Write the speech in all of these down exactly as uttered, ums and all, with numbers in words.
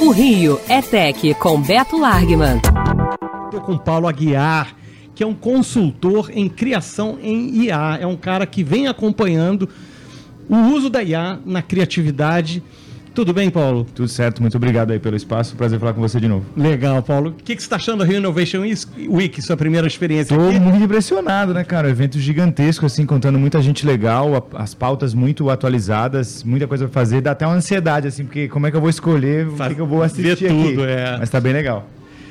O Rio é Tech com Beto Largman. Estou com Paulo Aguiar, que é um consultor em criação em I A. É um cara que vem acompanhando o uso da I A na criatividade. Tudo bem, Paulo? Tudo certo, muito obrigado aí pelo espaço. Prazer falar com você de novo. Legal, Paulo. O que, que você está achando da Rio Innovation Week, sua primeira experiência Tô aqui? Estou muito impressionado, né, cara? Um evento gigantesco, assim, contando muita gente legal, as pautas muito atualizadas, muita coisa pra fazer. Dá até uma ansiedade, assim, porque como é que eu vou escolher o que, que eu vou assistir Ver tudo, aqui? É. Mas tá bem legal.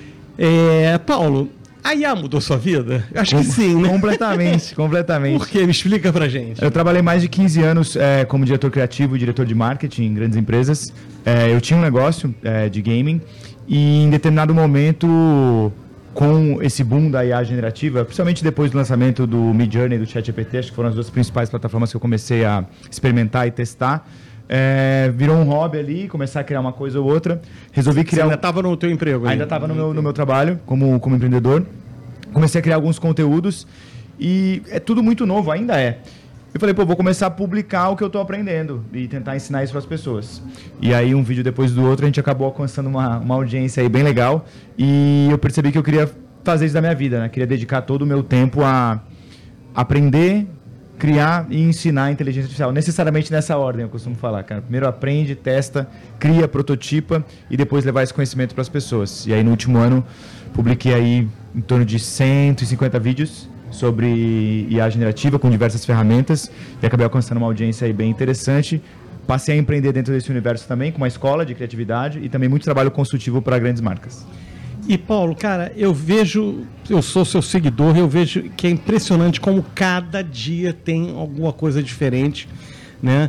É, Paulo, a I A mudou sua vida? Acho Com, que sim, né? Completamente, completamente. Por quê? Me explica pra gente. Eu trabalhei mais de quinze anos é, como diretor criativo e diretor de marketing em grandes empresas. É, eu tinha um negócio é, de gaming e em determinado momento, com esse boom da I A generativa, principalmente depois do lançamento do Midjourney e do ChatGPT, acho que foram as duas principais plataformas que eu comecei a experimentar e testar, É, virou um hobby ali, começar a criar uma coisa ou outra. Resolvi criar... Você ainda estava no teu emprego? Ainda estava no meu, no meu trabalho como, como empreendedor. Comecei a criar alguns conteúdos e é tudo muito novo, ainda é. Eu falei, pô, vou começar a publicar o que eu estou aprendendo e tentar ensinar isso para as pessoas. E aí, um vídeo depois do outro, a gente acabou alcançando uma, uma audiência aí bem legal e eu percebi que eu queria fazer isso da minha vida, né? Queria dedicar todo o meu tempo a aprender, criar e ensinar a inteligência artificial. Necessariamente nessa ordem, eu costumo falar, cara. Primeiro aprende, testa, cria, prototipa e depois levar esse conhecimento para as pessoas. E aí, no último ano, publiquei aí em torno de cento e cinquenta vídeos sobre I A generativa com diversas ferramentas e acabei alcançando uma audiência aí bem interessante. Passei a empreender dentro desse universo também, com uma escola de criatividade e também muito trabalho consultivo para grandes marcas. E, Paulo, cara, eu vejo, eu sou seu seguidor, eu vejo que é impressionante como cada dia tem alguma coisa diferente, né?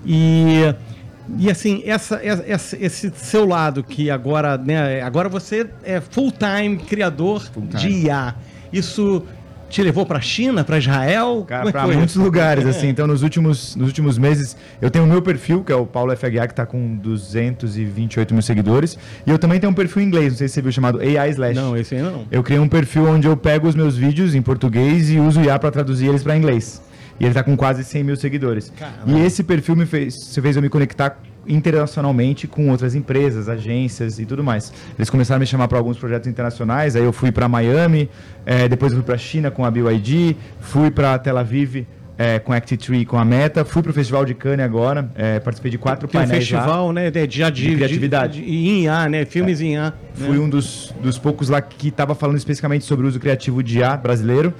E, e assim, essa, essa, esse seu lado que agora, né, agora você é full-time criador full time. de I A, isso te levou para a China, para Israel? Cara, para muitos lugares, assim. Então, nos últimos, nos últimos meses, eu tenho o meu perfil, que é o Paulo F. Aguiar, que está com duzentos e vinte e oito mil seguidores. E eu também tenho um perfil em inglês, não sei se você viu, chamado A I Slash. Não, esse aí não. Eu criei um perfil onde eu pego os meus vídeos em português e uso I A para traduzir eles para inglês. E ele está com quase cem mil seguidores. Caramba. E esse perfil me fez, fez eu me conectar internacionalmente com outras empresas, agências e tudo mais. Eles começaram a me chamar para alguns projetos internacionais, aí eu fui para Miami, é, depois eu fui para a China com a B Y D, fui para Tel Aviv é, com a Act três com a Meta, fui para o Festival de Cannes agora, é, participei de quatro Tem painéis um festival, lá, né, de, de, de criatividade. De, de, em I A, né, filmes é. em I A. Fui né? um dos, dos poucos lá que estava falando especificamente sobre o uso criativo de I A brasileiro.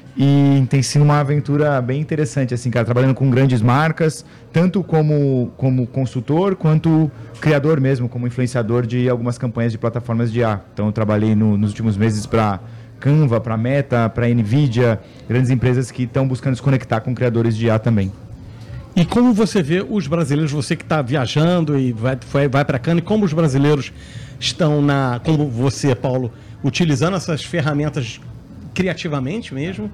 E tem sido uma aventura bem interessante, assim, cara, trabalhando com grandes marcas, tanto como, como consultor, quanto criador mesmo, como influenciador de algumas campanhas de plataformas de I A. Então, eu trabalhei no, nos últimos meses para Canva, para Meta, para Nvidia, grandes empresas que estão buscando se conectar com criadores de I A também. E como você vê os brasileiros, você que está viajando e vai, vai para Cannes, como os brasileiros estão, na, como você, Paulo, utilizando essas ferramentas criativamente mesmo,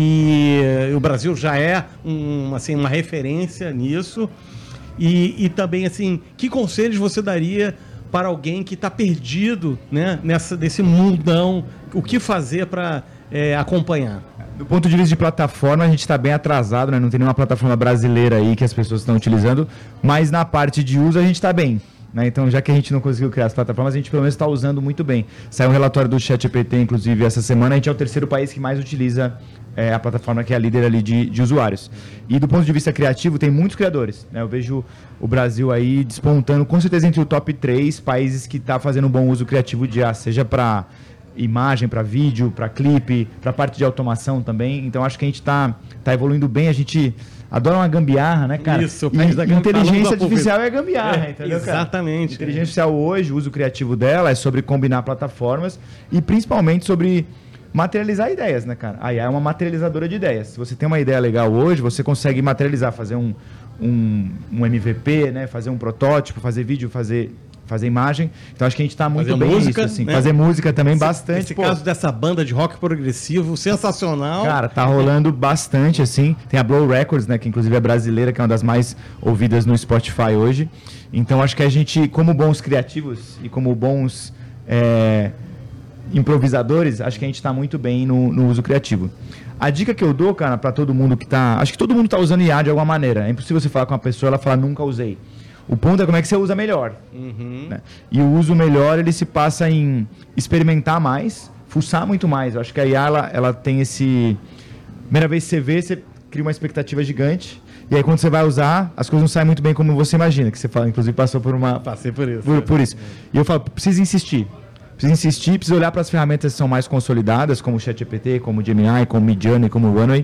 e uh, o Brasil já é um, assim, uma referência nisso, e, e também, assim, que conselhos você daria para alguém que está perdido, né, nessa, nesse mundão, o que fazer para é, acompanhar? Do ponto de vista de plataforma, a gente está bem atrasado, né? Não tem nenhuma plataforma brasileira aí que as pessoas estão utilizando, mas na parte de uso a gente está bem. Né? Então, já que a gente não conseguiu criar as plataformas, a gente pelo menos está usando muito bem. Saiu um relatório do ChatGPT, inclusive, essa semana. A gente é o terceiro país que mais utiliza é, a plataforma, que é a líder ali de, de usuários. E do ponto de vista criativo, tem muitos criadores. Né? Eu vejo o Brasil aí despontando, com certeza, entre o top três países que está fazendo um bom uso criativo de I A, seja para imagem, para vídeo, para clipe, para parte de automação também. Então, acho que a gente está tá evoluindo bem. A gente adora uma gambiarra, né, cara? Isso, e da inteligência artificial é gambiarra, é, entendeu, cara? Exatamente. Inteligência artificial hoje, o uso criativo dela é sobre combinar plataformas e principalmente sobre materializar ideias, né, cara? A I A é uma materializadora de ideias. Se você tem uma ideia legal hoje, você consegue materializar, fazer um, um, um M V P, né? Fazer um protótipo, fazer vídeo, fazer... fazer imagem, então acho que a gente está muito fazer bem música, nisso, assim. Né? Fazer música também esse, bastante. Esse pô. caso dessa banda de rock progressivo, sensacional. Cara, tá rolando bastante, assim. Tem a Blow Records, né, que inclusive é brasileira, que é uma das mais ouvidas no Spotify hoje. Então acho que a gente, como bons criativos e como bons é, improvisadores, acho que a gente está muito bem no, no uso criativo. A dica que eu dou, cara, para todo mundo que tá... Acho que todo mundo tá usando I A de alguma maneira. É impossível você falar com uma pessoa e ela falar, nunca usei. O ponto é como é que você usa melhor. Uhum. Né? E o uso melhor, ele se passa em experimentar mais, fuçar muito mais. Eu acho que a I A, ela, ela tem esse... Primeira vez que você vê, você cria uma expectativa gigante. E aí, quando você vai usar, as coisas não saem muito bem como você imagina. Que você fala, inclusive, passou por uma... Passei por isso. Por, por isso. E eu falo, precisa insistir. Precisa insistir, precisa olhar para as ferramentas que são mais consolidadas, como o ChatGPT, como o Gemini, como o Midjourney, como o Runway.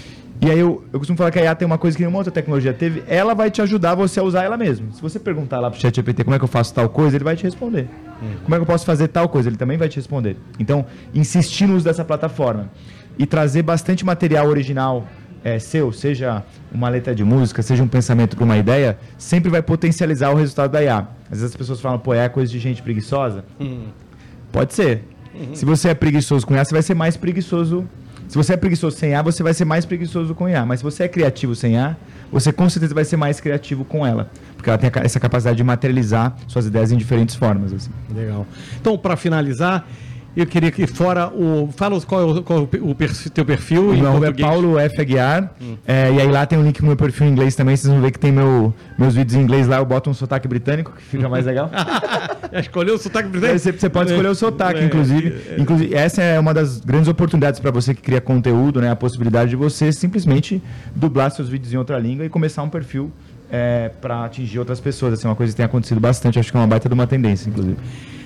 E aí eu, eu costumo falar que a I A tem uma coisa que nenhuma outra tecnologia teve, ela vai te ajudar você a usar ela mesmo. Se você perguntar lá pro ChatGPT como é que eu faço tal coisa, ele vai te responder. Hum. Como é que eu posso fazer tal coisa, ele também vai te responder. Então, insistir no uso dessa plataforma e trazer bastante material original é, seu, seja uma letra de música, seja um pensamento para uma ideia, sempre vai potencializar o resultado da I A. Às vezes as pessoas falam, pô, é coisa de gente preguiçosa? Hum. Pode ser. Uhum. Se você é preguiçoso com I A, você vai ser mais preguiçoso. Se você é preguiçoso sem I A, você vai ser mais preguiçoso com I A. Mas se você é criativo sem I A, você com certeza vai ser mais criativo com ela. Porque ela tem essa capacidade de materializar suas ideias em diferentes formas. Assim. Legal. Então, para finalizar, eu queria que fora o... Fala qual é o, qual é o perfil, teu perfil o em meu português. É Paulo F. Aguiar. Hum. É, e aí lá tem um link no meu perfil em inglês também. Vocês vão ver que tem meu, meus vídeos em inglês lá. Eu boto um sotaque britânico, que fica mais legal. Escolheu o sotaque britânico? Você, você pode escolher o sotaque, é, inclusive. É, é. Inclusive. Essa é uma das grandes oportunidades para você que cria conteúdo, né? A possibilidade de você simplesmente dublar seus vídeos em outra língua e começar um perfil é, para atingir outras pessoas. Assim, uma coisa que tem acontecido bastante. Acho que é uma baita de uma tendência, inclusive.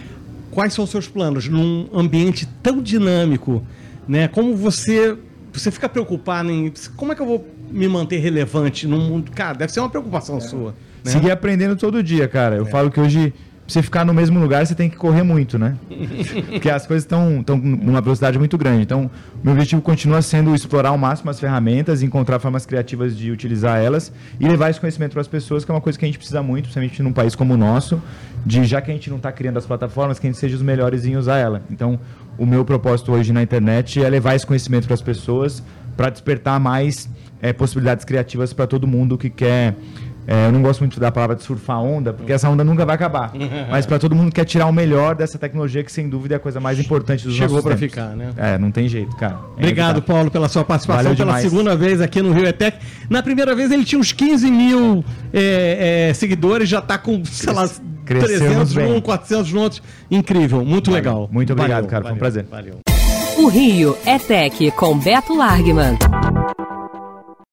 Quais são os seus planos num ambiente tão dinâmico, né? Como você, você fica preocupado em como é que eu vou me manter relevante num mundo... Cara, deve ser uma preocupação é. sua. Né? Seguir aprendendo todo dia, cara. Eu é. falo que hoje, pra você ficar no mesmo lugar, você tem que correr muito, né? Porque as coisas estão numa velocidade muito grande. Então, meu objetivo continua sendo explorar ao máximo as ferramentas, encontrar formas criativas de utilizar elas e levar esse conhecimento para as pessoas, que é uma coisa que a gente precisa muito, principalmente num país como o nosso, de já que a gente não está criando as plataformas, que a gente seja os melhores em usar ela. Então, o meu propósito hoje na internet é levar esse conhecimento para as pessoas, para despertar mais é, possibilidades criativas para todo mundo que quer... É, eu não gosto muito da palavra de surfar onda, porque essa onda nunca vai acabar. Mas para todo mundo que quer tirar o melhor dessa tecnologia, que sem dúvida é a coisa mais importante dos Chegou nossos para tempos. ficar, né? É, não tem jeito, cara. É Obrigado, Paulo, pela sua participação. Valeu pela demais. segunda vez aqui no Rio E-Tech. Na primeira vez ele tinha uns quinze mil é, é, seguidores, já está com, sei lá, trezentos, bem. quatrocentos juntos. Incrível, muito valeu. Legal. Muito obrigado, valeu, cara. Valeu, foi um prazer. Valeu. O Rio É Tech com Beto Largman.